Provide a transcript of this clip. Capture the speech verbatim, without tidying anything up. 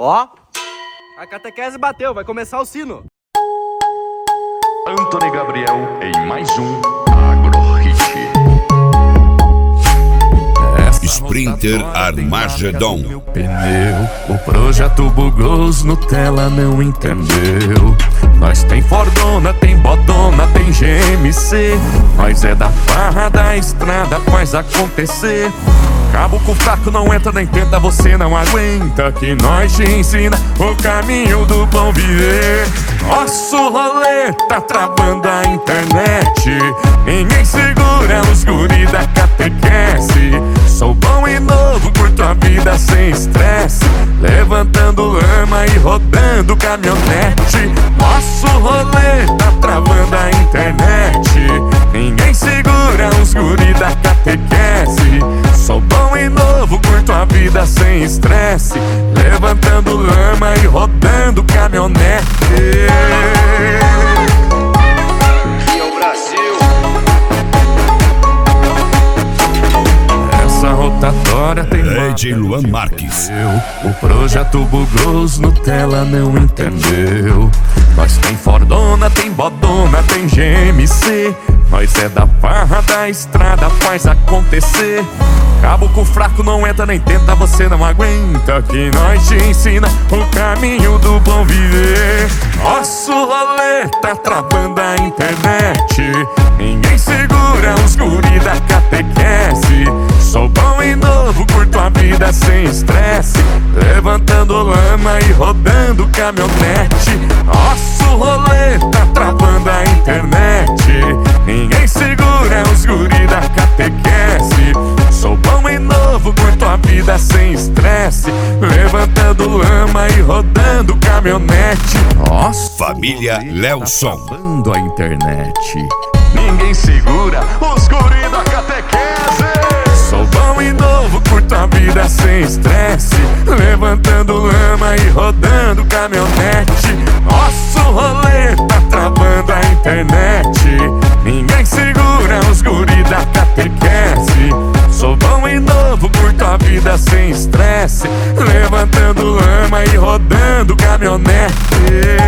Ó, a catequese bateu, vai começar o sino. Antony Gabriel em mais um Agro Hit. Sprinter Armagedon. Meu pneu, o projeto bugou, os Nutella não entendeu. Nós tem Fordona, tem Bodona, tem G M C. Nós é da farra da estrada, faz acontecer. Cabo com fraco não entra nem tenta, você não aguenta. Que nós te ensina o caminho do bom viver. Nosso rolê tá travando a internet. Ninguém segura os guri da catequese. Sou bom e novo, curto a vida sem estresse. Levantando lama e rodando caminhonete. Nosso rolê tá travando a internet. Ninguém segura os guri da catequese. Sou bom e novo, curto a vida sem estresse. Levantando lama e rodando caminhonete. E é o Brasil. Essa rotatória tem D J Luan Marques. O projeto bugou, os Nutella não entendeu. Nós tem Fordona, tem Bodona, tem G M C. Nós é da farra da estrada, faz acontecer. Cabo com fraco não entra nem tenta, você não aguenta. Que nós te ensina o caminho do bom viver. Nosso rolê tá travando a internet. Ninguém segura os guri da catequese. Sou bom e novo, curto a vida sem estresse. Levantando lama e rodando caminhonete. Nosso rolê tá travando a internet. Ninguém segura os guri da catequese. Sou bom e novo, curto a vida sem estresse. Levantando lama e rodando caminhonete. Nossa, Família Lelson. travando a internet. Ninguém segura os guri da catequese. Sou bom e novo, curto a vida sem estresse. Levantando lama e rodando caminhonete. Nosso rolê tá travando a internet. Ninguém segura os guri da catequese. Sou bom e novo, curto a vida sem estresse. Levantando lama e rodando caminhonete.